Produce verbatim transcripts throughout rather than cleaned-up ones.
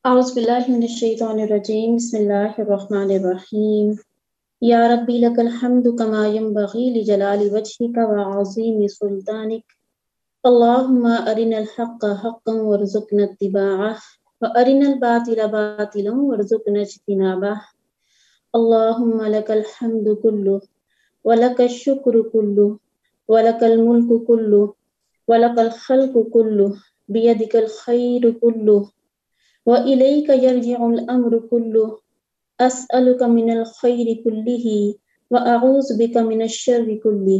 أعوذ بالله من الشيطان الرجيم بسم الله الرحمن الرحيم يا ربي لك الحمد كما ينبغي لجلال وجهك وعظيم سلطانك اللهم أرنا الحق حقا وارزقنا اتباعه وأرنا الباطل باطلا وارزقنا اجتنابه اللهم لك الحمد كله ولك الشكر كله ولك الملك كله ولك الخلق كله بيدك الخير كله وإليك يرجع الأمر كله أسألك من الخير كله وأعوذ بك من الشر كله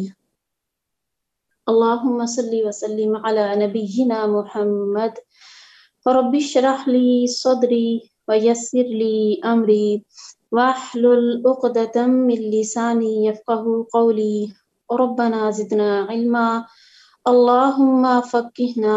اللهم صل وسلم على نبينا محمد رب اشرح لي صدري ويسر لي أمري واحلل عقدة من لساني يفقه قولي ربنا زدنا علما اللهم فقهنا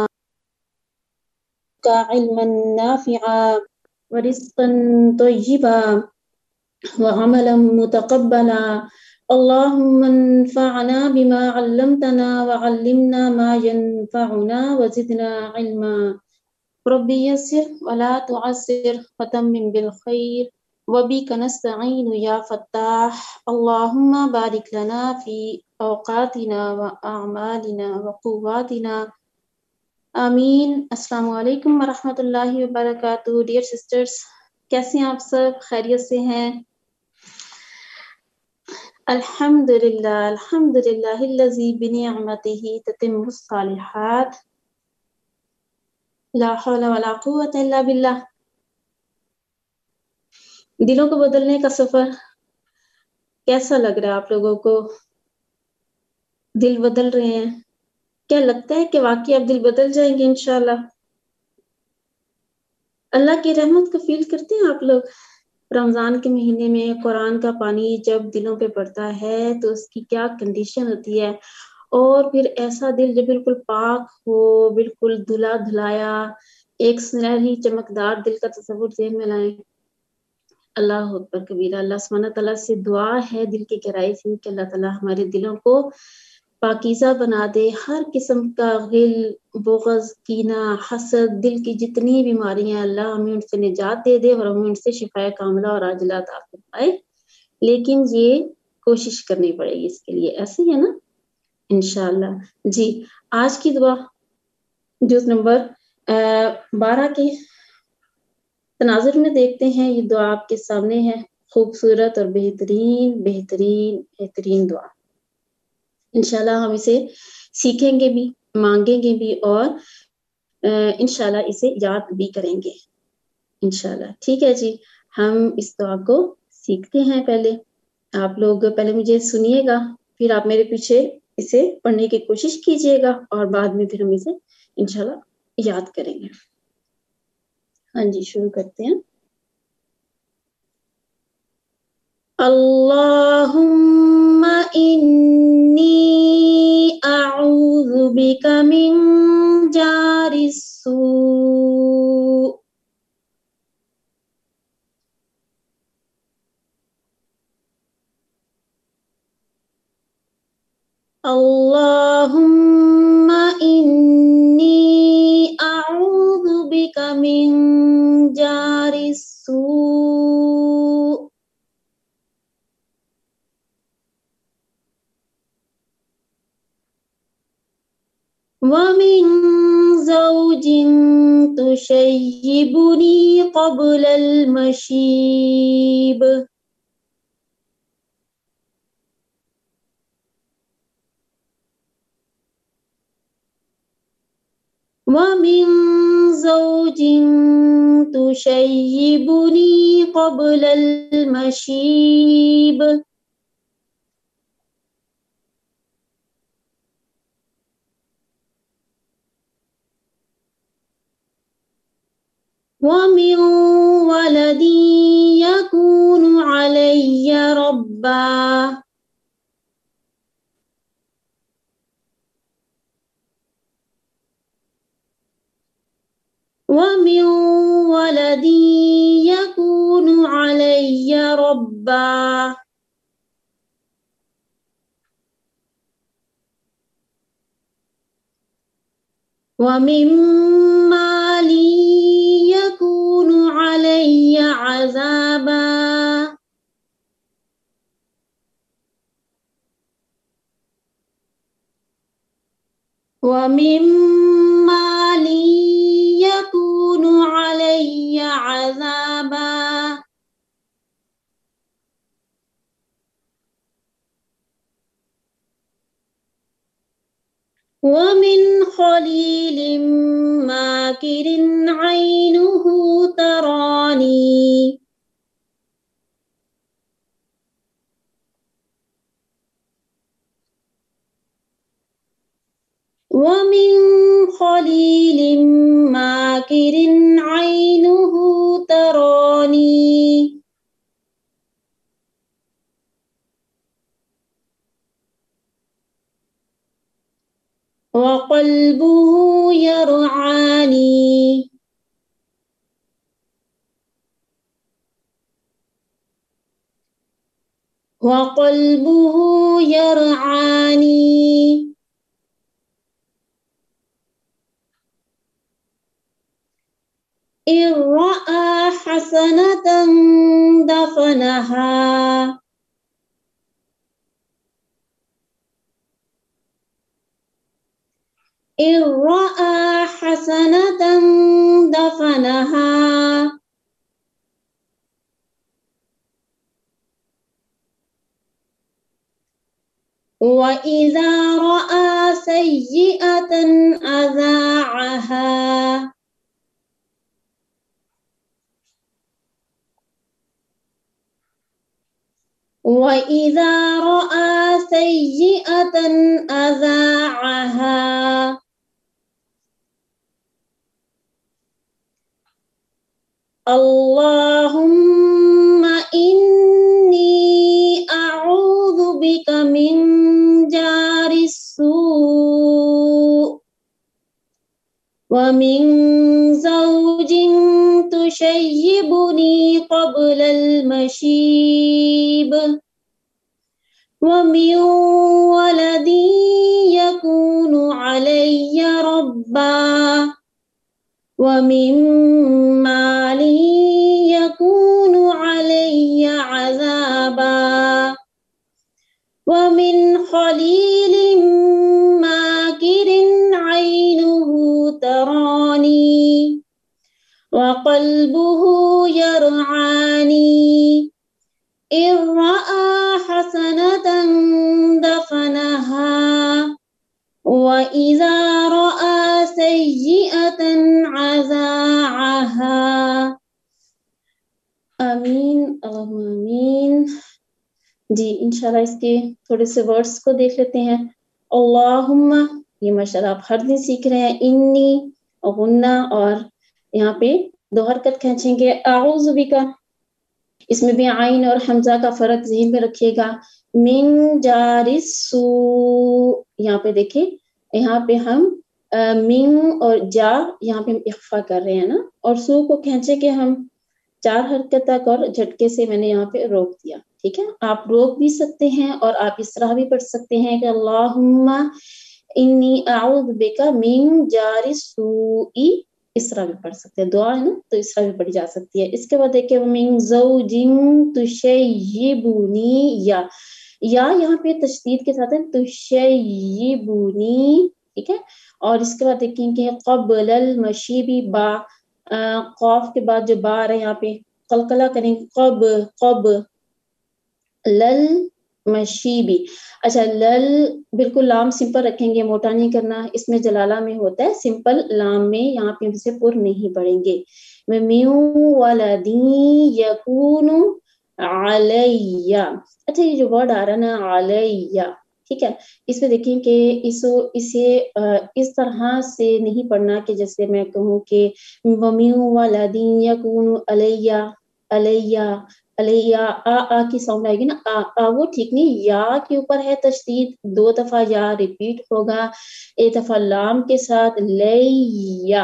علما نافعا ورزقا طيبا وعملا متقبلا اللهم انفعنا بما علمتنا وعلمنا ما ينفعنا وزدنا علما ربي يسر ولا تعسر وتمم بالخير وبك نستعين يا فتاح اللهم بارك لنا في أوقاتنا وأعمالنا وقواتنا آمین۔ السلام علیکم ورحمۃ اللہ وبرکاتہ۔ ڈیئر سسٹرز، کیسے ہیں آپ سب؟ خیریت سے ہیں؟ الحمد للہ الحمد للہ الذی بنعمتہ تتم الصالحات، لا حول ولا قوۃ الا باللہ۔ دلوں کو بدلنے کا سفر کیسا لگ رہا ہے آپ لوگوں کو؟ دل بدل رہے ہیں؟ کیا لگتا ہے کہ واقعی اب دل بدل جائیں گے انشاءاللہ؟ اللہ کی رحمت کو فیل کرتے ہیں آپ لوگ؟ رمضان کے مہینے میں قرآن کا پانی جب دلوں پہ پڑتا ہے تو اس کی کیا کنڈیشن ہوتی ہے، اور پھر ایسا دل جو بالکل پاک ہو، بالکل دھلا دھلایا، ایک سنہری چمکدار دل کا تصور ذہن میں لائیں۔ اللہ اکبر کبیرہ۔ اللہ سبحانہ تعالیٰ سے دعا ہے دل کی گہرائی سے کہ اللہ تعالیٰ ہمارے دلوں کو پاکیزہ بنا دے، ہر قسم کا غل، بغض، کینہ، حسد، دل کی جتنی بیماریاں اللہ ہمیں ان سے نجات دے دے اور ہمیں ان سے شفائے کاملہ اور عاجلہ عطا فرمائے۔ لیکن یہ کوشش کرنی پڑے گی اس کے لیے، ایسے ہی ہے نا انشاءاللہ۔ جی، آج کی دعا جز نمبر بارہ کے تناظر میں دیکھتے ہیں۔ یہ دعا آپ کے سامنے ہے، خوبصورت اور بہترین بہترین بہترین دعا۔ انشاءاللہ ہم اسے سیکھیں گے بھی، مانگیں گے بھی، اور انشاءاللہ اسے یاد بھی کریں گے انشاءاللہ۔ ٹھیک ہے جی، ہم اس دعا کو سیکھتے ہیں۔ پہلے آپ لوگ پہلے مجھے سنیے گا، پھر آپ میرے پیچھے اسے پڑھنے کی کوشش کیجیے گا، اور بعد میں پھر ہم اسے انشاءاللہ یاد کریں گے۔ ہاں جی، شروع کرتے ہیں۔ اللہم انی اعوذ بک من جار السوء اللہم انی اعوذ بک من جار السوء وَمِن زَوْجٍ تُشَيِّبُنِي قَبْلَ الْمَشِيبِ وَمِن زَوْجٍ تُشَيِّبُنِي قَبْلَ الْمَشِيبِ وَمِن وَلَدٍ يَكُونُ عَلَيَّ رَبًّا وَمِن وَلَدٍ يَكُونُ عَلَيَّ رَبًّا وَمِن مَالٍ يَكُونُ عذابا ومن مالي يكون علي عذابا ومن خليل ماكر عينه تراني ومن خليل ماكر عينه تراني وقلبه يرعاني وقلبه يرعاني إن رأى حسنة دفنها إن رأى حسنة دفنها وإذا رأى سيئة أذاعها وإذا رأى سيئة أذاعها اللهم إني أعوذ بك من جار السوء ومن زوج تشيبني قبل المشيب ومن ولد يكون علي ربا ومن مال يكون علي عذابا ومن خليل ماكر عينه تراني وقلبه يرعاني إن رأى حسنة دفنها وإذا رأى سيئة عذاعها آمین اللہم آمین. جی انشاءاللہ اس کے تھوڑے سے ورڈز کو دیکھ لیتے ہیں. اللہم، یہ ماشاءاللہ آپ ہر دن سیکھ رہے ہیں. انی غنہ اور یہاں پہ دو حرکت کھینچیں گے. اعوذ بکا، اس میں بھی عین اور حمزہ کا فرق ذہن میں رکھیے گا. من جار السوء، یہاں پہ دیکھیں، یہاں پہ ہم من اور جا یہاں پہ ہم اخفا کر رہے ہیں نا، اور سو کو کھینچے کے ہم چار حرکت تک اور جھٹکے سے میں نے یہاں پہ روک دیا. ٹھیک ہے، آپ روک بھی سکتے ہیں اور آپ اس طرح بھی پڑھ سکتے ہیں کہ اللہم انی اعوذ بکا من جار السوء، اس طرح بھی پڑھ سکتے ہیں. دعا ہے نا تو اس طرح بھی پڑھی جا سکتی ہے. اس کے بعد دیکھیں من زوج تشیبنی، یا یا یہاں پہ تشدید کے ساتھ ہے تشیبنی. ٹھیک ہے، اور اس کے بعد دیکھیں کہ قبل المشیبی، با قاف کے بعد جو با رہا ہے یہاں پہ قلقلہ کریں. قب قب لل مشیبی. اچھا، لل بالکل لام سمپل رکھیں گے، موٹا نہیں کرنا. اس میں جلالہ میں ہوتا ہے سمپل لام میں، یہاں پہ سے پر نہیں پڑیں گے. میں میو ولدی یکون علیہ. اچھا، یہ جو ورڈ آ رہا ہے نا علیہ، ٹھیک ہے، اس پہ دیکھیں کہ اس اسے اس طرح سے نہیں پڑھنا کہ جیسے میں کہوں کہ وَمِن وَلَدٍ يَكُونُ عَلَيَّ عَلَيَّ علیہ آ آ کی ساؤنڈ آئے گی نا، آ آ وہ ٹھیک نہیں. یا کے اوپر ہے تشدید، دو دفعہ یا ریپیٹ ہوگا، ایک دفعہ لام کے ساتھ لیا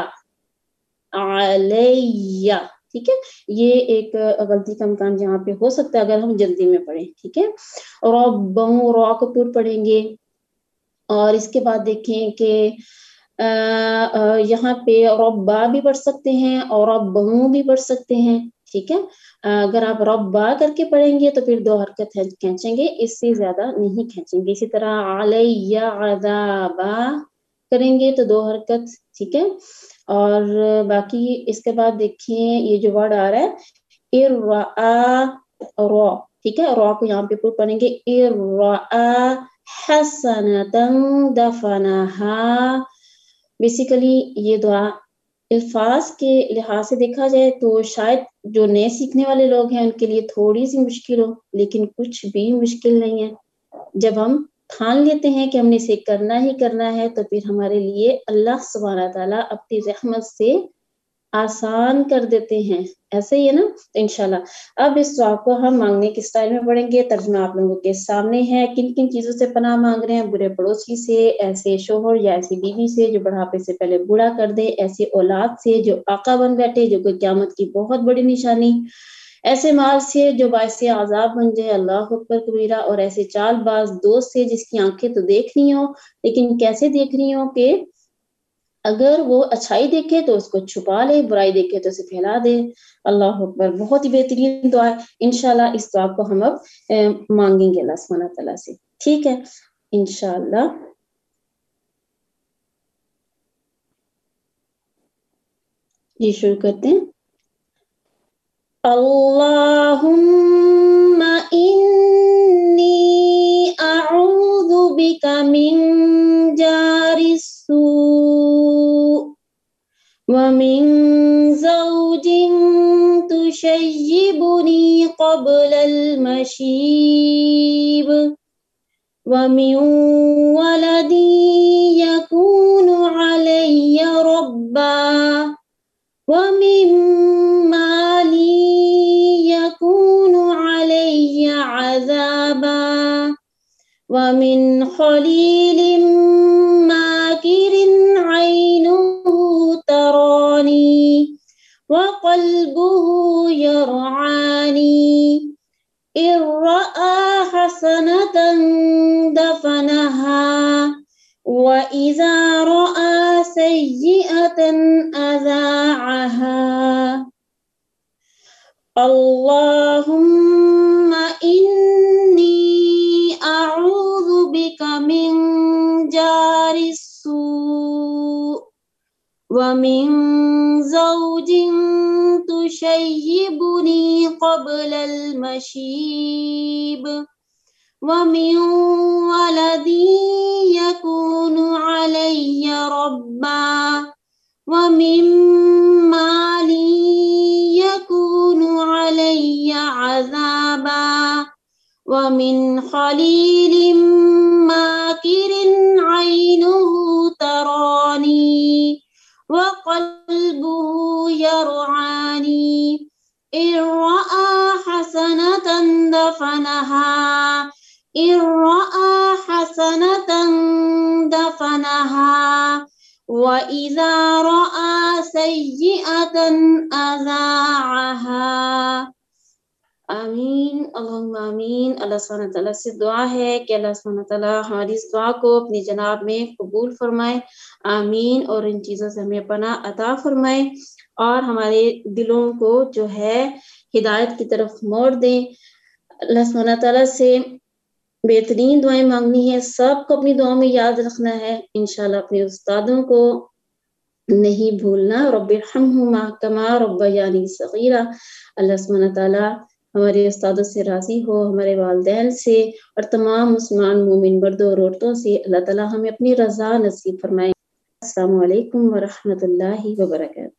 علیہ. ٹھیک ہے، یہ ایک غلطی کا امکان یہاں پہ ہو سکتا ہے اگر ہم جلدی میں پڑھیں. ٹھیک ہے، ربوں را کو پر پڑھیں گے. اور اس کے بعد دیکھیں کہ آ, آ, یہاں پہ ربا بھی پڑھ سکتے ہیں اور ربوں بھی پڑھ سکتے ہیں. ٹھیک ہے. اگر آپ ربا کر کے پڑھیں گے تو پھر دو حرکت کھینچیں گے، اس سے زیادہ نہیں کھینچیں گے. اسی طرح علیہ عذابا کریں گے تو دو حرکت، ٹھیک ہے. اور باقی اس کے بعد دیکھیں یہ جو ورڈ آ رہا ہے ارعا را، ٹھیک ہے. را کو یہاں پہ پور پڑھیں گے ارعا حسنتا دفنہا. بیسیکلی یہ دعا الفاظ کے لحاظ سے دیکھا جائے تو شاید جو نئے سیکھنے والے لوگ ہیں ان کے لیے تھوڑی سی مشکل ہو، لیکن کچھ بھی مشکل نہیں ہے. جب ہم ٹھان لیتے ہیں کہ ہم نے اسے کرنا ہی کرنا ہے تو پھر ہمارے لیے اللہ سبحانہ تعالیٰ اپنی رحمت سے آسان کر دیتے ہیں. ایسے ہی ہے نا. تو انشاءاللہ اب اس دعا کو ہم مانگنے کے اسٹائل میں پڑھیں گے. ترجمہ آپ لوگوں کے سامنے ہے. کن کن چیزوں سے پناہ مانگ رہے ہیں؟ برے پڑوسی سے، ایسے شوہر یا ایسی بیوی سے جو بڑھاپے سے پہلے بوڑھا کر دے، ایسے اولاد سے جو آقا بن بیٹھے جو کہ قیامت کی بہت بڑی نشانی، ایسے مال سے جو باعث عذاب بن جائے اللہ اکبر کبیرہ، اور ایسے چال باز دوست سے جس کی آنکھیں تو دیکھ رہی ہوں لیکن کیسے دیکھ رہی ہوں کہ اگر وہ اچھائی دیکھے تو اس کو چھپا لے، برائی دیکھے تو اسے پھیلا دے. اللہ اکبر. بہت ہی بہترین دعا ہے. انشاءاللہ اس دعا کو ہم اب مانگیں گے اللہ سبحانہ تعالیٰ سے. ٹھیک ہے انشاءاللہ. جی شروع کرتے ہیں. اللہم انی اعوذ بک من جار السوء ومن زوج تشیبنی قبل المشیب ومن ولد یکون علی ربا ومن مال يكون علي عذابا ومن خليل ماكر عينه تراني وقلبه يرعاني إن رأى حسنة دفنها وَإِذَا رَأَى سَيِّئَةً أَذَاعَهَا. اللهم إني أعوذ بك من جار السوء ومن زوج تشيبني قبل المشيب ومن ولد يكون علي ربا ومن مال يكون علي عذابا ومن خليل ماكر عينه تراني وقلبه يرعاني إن رأى حسنة دفنها إن رأى حسنة دفنها وَإِذَا رَأَى سَيِّئَةً أَذَاعَهَا. آمین اللہم آمین. اللہ سبحانہ تعالیٰ سے دعا ہے کہ اللہ سبحانہ تعالیٰ ہماری اس دعا کو اپنی جناب میں قبول فرمائے. آمین. اور ان چیزوں سے ہمیں پناہ عطا فرمائے اور ہمارے دلوں کو جو ہے ہدایت کی طرف موڑ دیں. اللہ سبحانہ تعالیٰ سے بہترین دعائیں مانگنی ہے. سب کو اپنی دعاؤں میں یاد رکھنا ہے. انشاءاللہ اپنے استادوں کو نہیں بھولنا. رب ارحمہما کما ربیانی صغیرا. اللہ سبحانہ تعالیٰ ہمارے استادوں سے راضی ہو، ہمارے والدین سے اور تمام مسلمان مومن مردوں اور عورتوں سے. اللہ تعالیٰ ہمیں اپنی رضا نصیب فرمائے. السلام علیکم ورحمۃ اللہ وبرکاتہ.